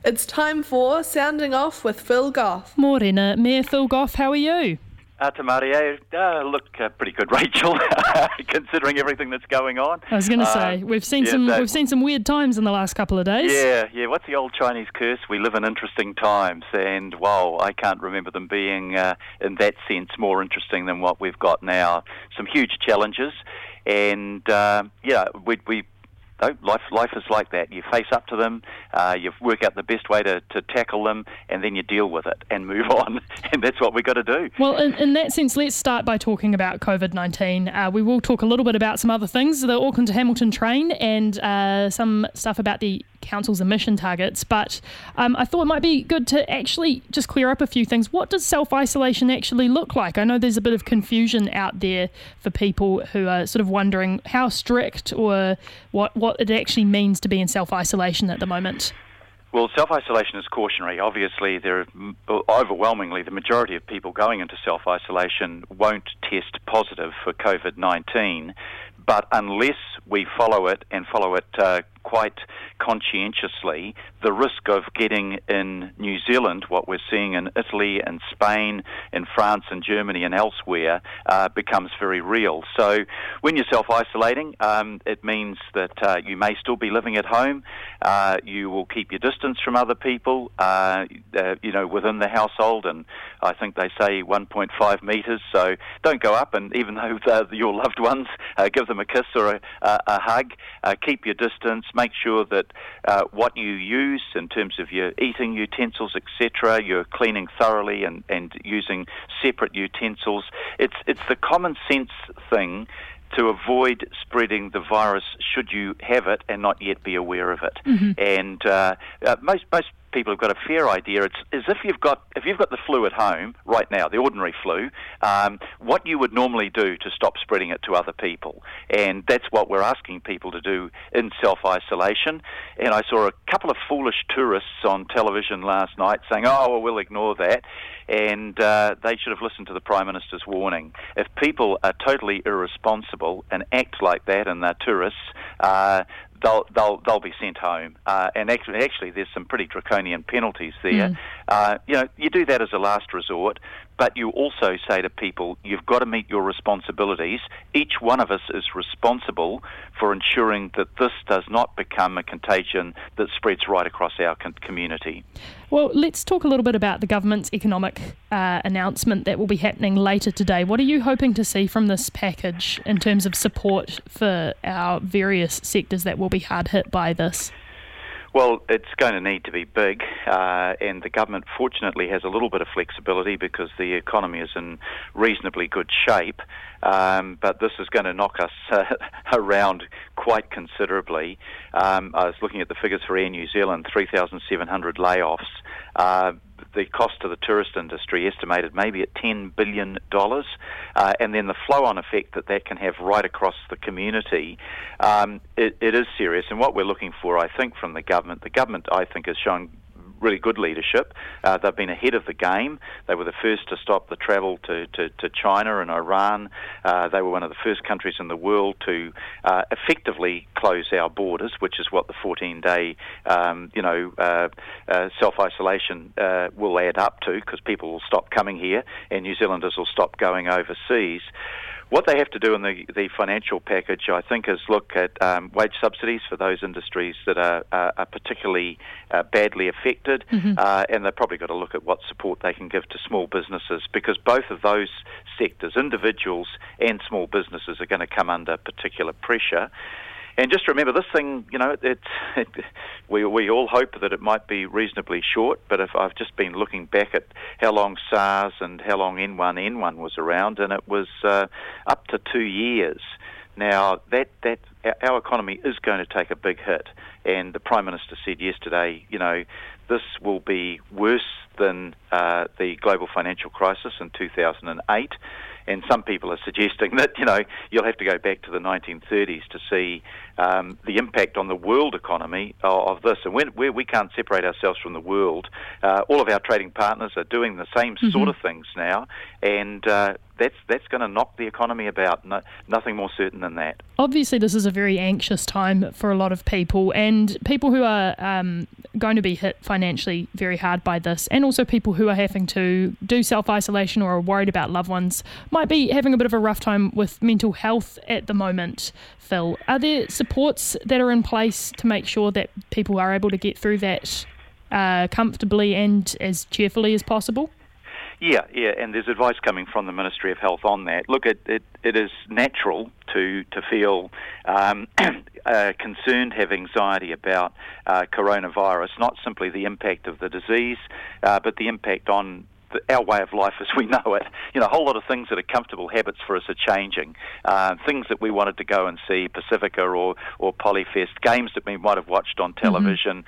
It's time for Sounding Off with Phil Goff. Morena, Mayor Phil Goff, how are you? Te Maria, look pretty good, Rachel, considering everything that's going on. I was going to say we've seen some weird times in the last couple of days. Yeah. What's the old Chinese curse? We live in interesting times, and wow, I can't remember them being, in that sense, more interesting than what we've got now. Some huge challenges, and life is like that. You face up to them, you work out the best way to tackle them, and then you deal with it and move on. And that's what we've got to do. Well, in that sense, let's start by talking about COVID-19. We will talk a little bit about some other things, the Auckland to Hamilton train, and some stuff about the council's emission targets. But I thought it might be good to actually just clear up a few things. What does self-isolation actually look like? I know there's a bit of confusion out there for people who are sort of wondering how strict or what it actually means to be in self-isolation at the moment. Well, self-isolation is cautionary. Obviously, overwhelmingly, the majority of people going into self-isolation won't test positive for COVID-19, but unless we follow it quite conscientiously, the risk of getting in New Zealand, what we're seeing in Italy and Spain, in France and Germany and elsewhere, becomes very real. So when you're self-isolating, it means that you may still be living at home. You will keep your distance from other people, within the household, and I think they say 1.5 metres, so don't go up, and even though they're your loved ones, give them a kiss or a hug. Keep your distance. Make sure that what you use in terms of your eating utensils, etc., you're cleaning thoroughly and using separate utensils. It's the common sense thing to avoid spreading the virus should you have it and not yet be aware of it. Mm-hmm. And most people have got a fair idea. It's as if you've got the flu at home right now, the ordinary flu, what you would normally do to stop spreading it to other people. And that's what we're asking people to do in self-isolation. And I saw a couple of foolish tourists on television last night saying, we'll ignore that. And they should have listened to the Prime Minister's warning. If people are totally irresponsible and act like that and they're tourists, they'll be sent home. And actually, there's some pretty draconian penalties there. You do that as a last resort, but you also say to people, you've got to meet your responsibilities. Each one of us is responsible for ensuring that this does not become a contagion that spreads right across our community. Well, let's talk a little bit about the government's economic announcement that will be happening later today. What are you hoping to see from this package in terms of support for our various sectors that will be hard hit by this? Well, it's going to need to be big, and the government fortunately has a little bit of flexibility because the economy is in reasonably good shape, but this is going to knock us around quite considerably. I was looking at the figures for Air New Zealand, 3,700 layoffs. The cost to the tourist industry estimated maybe at $10 billion, and then the flow-on effect that can have right across the community, it is serious. And what we're looking for, I think, from the government, I think, has shown really good leadership. They've been ahead of the game. They were the first to stop the travel to China and Iran. They were one of the first countries in the world to effectively close our borders, which is what the 14-day self-isolation will add up to, because people will stop coming here and New Zealanders will stop going overseas. What they have to do in the financial package, I think, is look at wage subsidies for those industries that are particularly badly affected, and they've probably got to look at what support they can give to small businesses, because both of those sectors, individuals and small businesses, are going to come under particular pressure. And just remember, this thing, we all hope that it might be reasonably short, but if I've just been looking back at how long SARS and how long N1 was around, and it was up to 2 years. Now, that our economy is going to take a big hit, and the Prime Minister said yesterday, this will be worse than the global financial crisis in 2008. And some people are suggesting that, you'll have to go back to the 1930s to see the impact on the world economy of this. And where we can't separate ourselves from the world, all of our trading partners are doing the same sort of things now. And that's going to knock the economy about. Nothing more certain than that. Obviously, this is a very anxious time for a lot of people, and people who are going to be hit financially very hard by this, and also people who are having to do self-isolation or are worried about loved ones might be having a bit of a rough time with mental health at the moment. Phil, are there supports that are in place to make sure that people are able to get through that comfortably and as cheerfully as possible? Yeah, and there's advice coming from the Ministry of Health on that. Look, it is natural to feel concerned, have anxiety about coronavirus, not simply the impact of the disease, but the impact on our way of life as we know it. A whole lot of things that are comfortable habits for us are changing. Things that we wanted to go and see, Pacifica or Polyfest, games that we might have watched on television,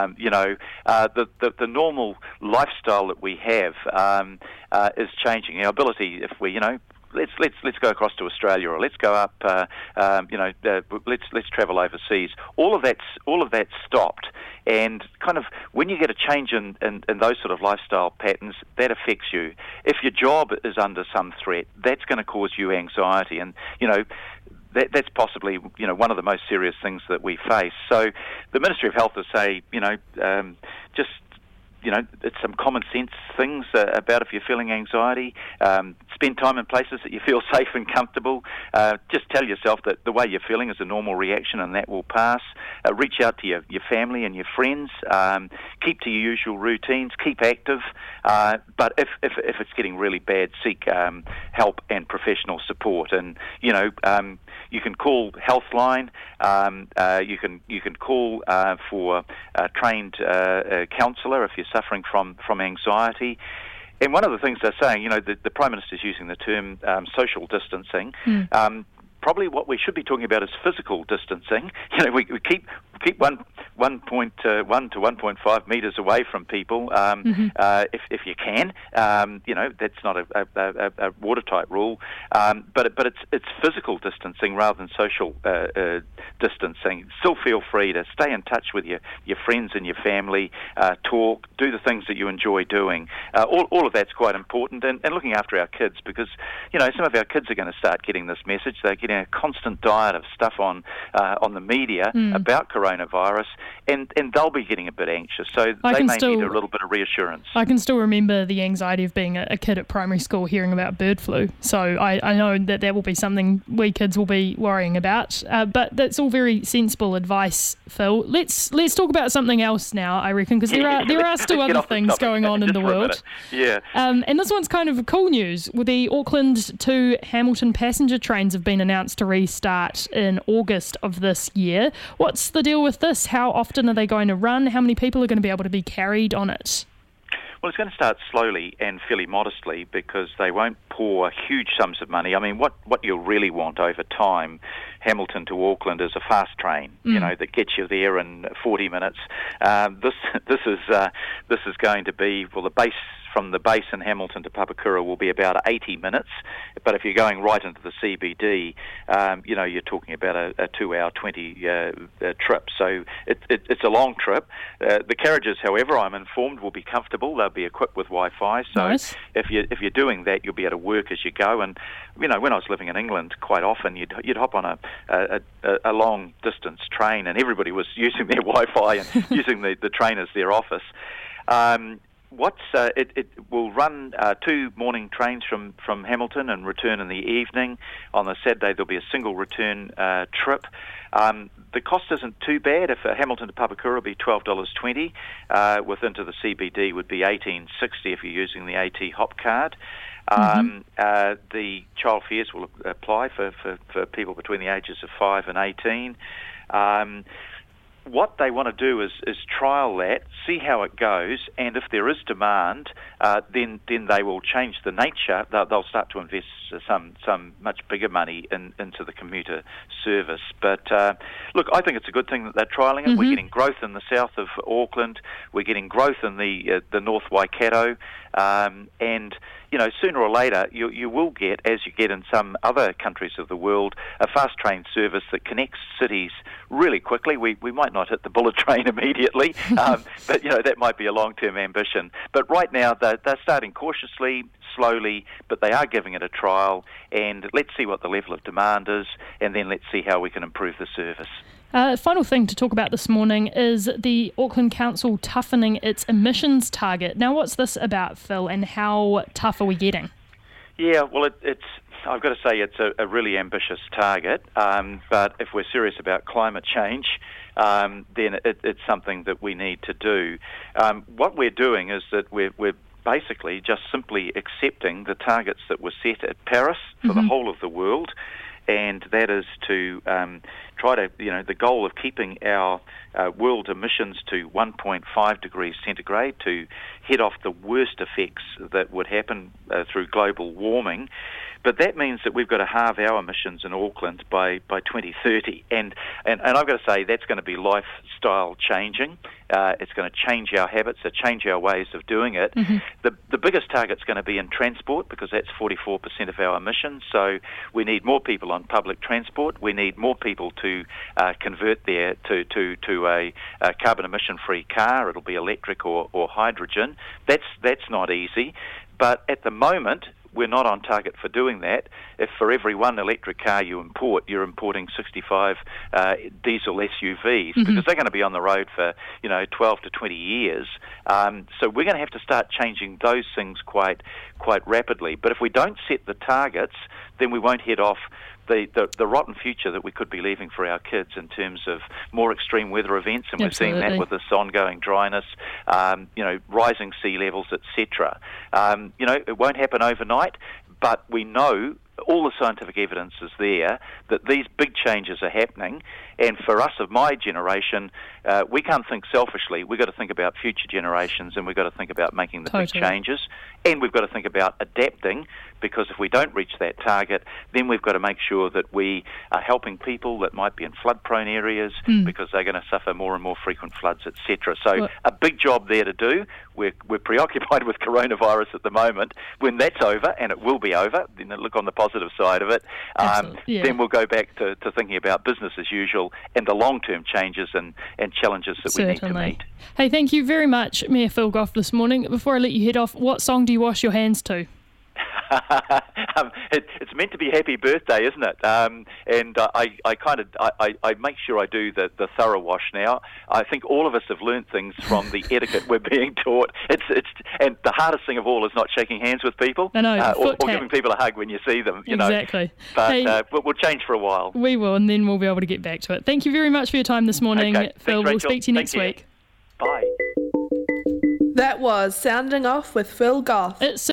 the normal lifestyle that we have is changing. Our ability, if we, let's go across to Australia, or let's go up, let's travel overseas. All of that's stopped, and kind of when you get a change in those sort of lifestyle patterns, that affects you. If your job is under some threat, that's going to cause you anxiety, and that's possibly one of the most serious things that we face. So the Ministry of Health will say, just it's some common sense things about if you're feeling anxiety. Spend time in places that you feel safe and comfortable. Just tell yourself that the way you're feeling is a normal reaction and that will pass. Reach out to your family and your friends. Keep to your usual routines. Keep active. But if it's getting really bad, seek help and professional support. And you can call Healthline. You can call for a trained counsellor if you're suffering from anxiety. And one of the things they're saying, the Prime Minister's using the term social distancing. Probably what we should be talking about is physical distancing. We keep 1.1 to 1.5 metres away from people if you can. That's not a watertight rule, but it's physical distancing rather than social distancing. Still feel free to stay in touch with your friends and your family, talk, do the things that you enjoy doing. All of that's quite important, and looking after our kids, because some of our kids are going to start getting this message. They're getting a constant diet of stuff on the media about coronavirus, and they'll be getting a bit anxious, so they may need a little bit of reassurance. I can still remember the anxiety of being a kid at primary school hearing about bird flu, so I know that will be something we kids will be worrying about, but that's all very sensible advice, Phil. Let's talk about something else now, I reckon, because there are still other things going on in the world. Yeah. And this one's kind of cool news. The Auckland to Hamilton passenger trains have been announced to restart in August of this year. What's the deal with this? How often are they going to run? How many people are going to be able to be carried on it? Well, it's going to start slowly and fairly modestly, because they won't pour huge sums of money. I mean, what you'll really want over time, Hamilton to Auckland, is a fast train, that gets you there in 40 minutes. This is going to be, from the base in Hamilton to Papakura will be about 80 minutes, but if you're going right into the CBD, you're talking about a 2-hour 20 trip. So it's a long trip. The carriages, however, I'm informed, will be comfortable. They'll be equipped with Wi-Fi. So nice. if you're doing that, you'll be able to work as you go. And when I was living in England, quite often you'd hop on a long distance train, and everybody was using their Wi-Fi and using the train as their office. It will run 2 morning trains from Hamilton and return in the evening. On the Saturday, there'll be a single return trip. The cost isn't too bad. If Hamilton to Papakura will be $12.20, with into the CBD would be $18.60 if you're using the AT Hop card. The child fares will apply for people between the ages of 5 and 18. What they want to do is trial that, see how it goes, and if there is demand, then they will change the nature. They'll start to invest some much bigger money into the commuter service. But look, I think it's a good thing that they're trialling it. We're getting growth in the south of Auckland. We're getting growth in the North Waikato, and sooner or later you will get, as you get in some other countries of the world, a fast train service that connects cities really quickly. We might not hit the bullet train immediately, but that might be a long-term ambition. But right now they're starting cautiously, slowly, but they are giving it a trial, and let's see what the level of demand is, and then let's see how we can improve the service. Final thing to talk about this morning is the Auckland Council toughening its emissions target. Now, what's this about, Phil, and how tough are we getting? Yeah, well, I've got to say it's a really ambitious target, but if we're serious about climate change, then it's something that we need to do. What we're doing is that we're basically just simply accepting the targets that were set at Paris for the whole of the world, and that is to try to, the goal of keeping our world emissions to 1.5 degrees centigrade, to head off the worst effects that would happen through global warming. But that means that we've got to halve our emissions in Auckland by 2030. And I've got to say, that's going to be lifestyle changing. It's going to change our habits, change our ways of doing it. The biggest target's going to be in transport, because that's 44% of our emissions. So we need more people on public transport. We need more people to convert there to a carbon emission-free car. It'll be electric or hydrogen. That's not easy. But at the moment, we're not on target for doing that. If for every one electric car you import, you're importing 65 diesel SUVs, because they're going to be on the road for 12 to 20 years. So we're going to have to start changing those things quite rapidly. But if we don't set the targets, then we won't head off the rotten future that we could be leaving for our kids in terms of more extreme weather events, and we're seeing that with this ongoing dryness, rising sea levels, etc. It won't happen overnight, but we know all the scientific evidence is there that these big changes are happening. And for us of my generation, we can't think selfishly. We've got to think about future generations, and we've got to think about making the big changes. And we've got to think about adapting, because if we don't reach that target, then we've got to make sure that we are helping people that might be in flood-prone areas, because they're going to suffer more and more frequent floods, etc. So a big job there to do. We're preoccupied with coronavirus at the moment. When that's over, and it will be over, then look on the positive side of it, then we'll go back to thinking about business as usual and the long-term changes and challenges that we need to meet. Hey, thank you very much, Mayor Phil Goff, this morning. Before I let you head off, what song do you wash your hands to? It's meant to be Happy Birthday, isn't it? And I make sure I do the thorough wash now. I think all of us have learned things from the etiquette we're being taught. And the hardest thing of all is not shaking hands with people, or giving people a hug when you see them. Exactly. But we'll change for a while. We will, and then we'll be able to get back to it. Thank you very much for your time this morning, okay. Phil. Thanks, we'll speak to you next week. Bye. That was Sounding Off with Phil Goff.